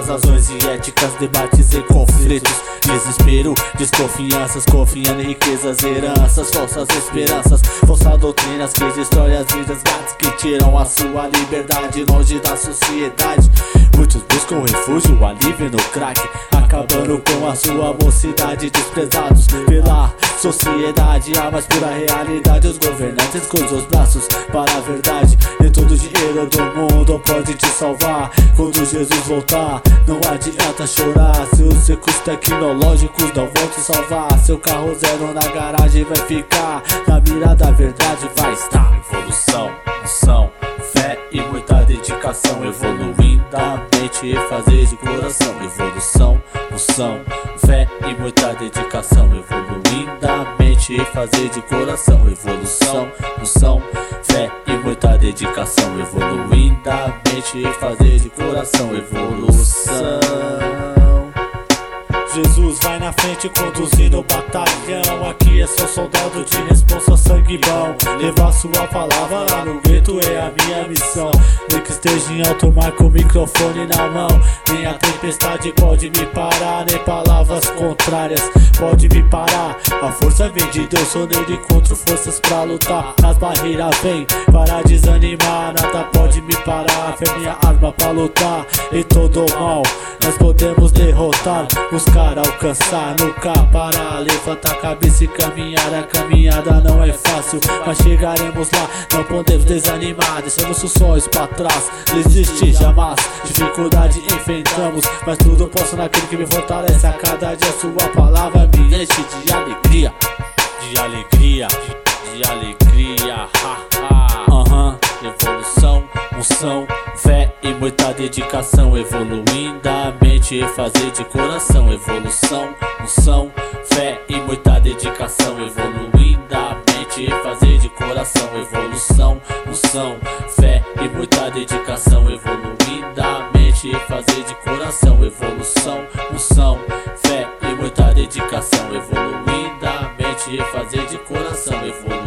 razões e éticas, debates e conflitos. Desespero, desconfianças, confiando em riquezas, heranças, falsas esperanças, falsas doutrinas que destroem as vidas, gatos que tiram a sua liberdade longe da sociedade. Muitos buscam refúgio, alívio no crack, acabando com a sua mocidade. Desprezados pela sociedade, a mais pura realidade. Os governantes cruzam os braços para a verdade. Nem todo o dinheiro do mundo pode te salvar. Quando Jesus voltar, não adianta chorar. Seus recursos tecnológicos não vão te salvar. Seu carro zero na garagem vai ficar. Na mira da verdade vai estar evolução, unção, fé e muita dedicação. Evoluindo a mente e fazer de coração. Evolução, unção, fé e muita dedicação. Evoluindo a mente e fazer de coração. Evolução, unção, fé e muita dedicação. Evoluindo a mente e fazer de coração. Evolução. Jesus vai na frente conduzindo o batalhão. Aqui é só soldado de responsa, sangue bom. Levar sua palavra lá no gueto é a minha missão. Nem que esteja em alto mar com o microfone na mão. Nem a tempestade pode me parar, nem palavras contrárias pode me parar. A força vem de Deus, sou nele, encontro forças pra lutar. As barreiras vêm para desanimar, nada pode me parar. Fé é minha arma pra lutar em todo o mal. Nós podemos derrotar, buscar alcançar, nunca parar. Levanta a cabeça e caminhar. A caminhada não é fácil, mas chegaremos lá. Não podemos desanimar, deixamos os sonhos pra trás. Desistir jamais, dificuldade enfrentamos, mas tudo posso naquele que me fortalece. A cada dia sua palavra me enche de alegria, de alegria, de alegria. Evolução, unção, fé e muita dedicação. Evoluindo a mente e fazer de coração. Evolução, unção, fé e muita dedicação. Evoluindo a mente e fazer de coração. Evolução, unção, fé e muita dedicação. Evoluindo a mente e fazer de coração. Evolução, unção, fé e muita dedicação. Evoluindo a mente e fazer de coração.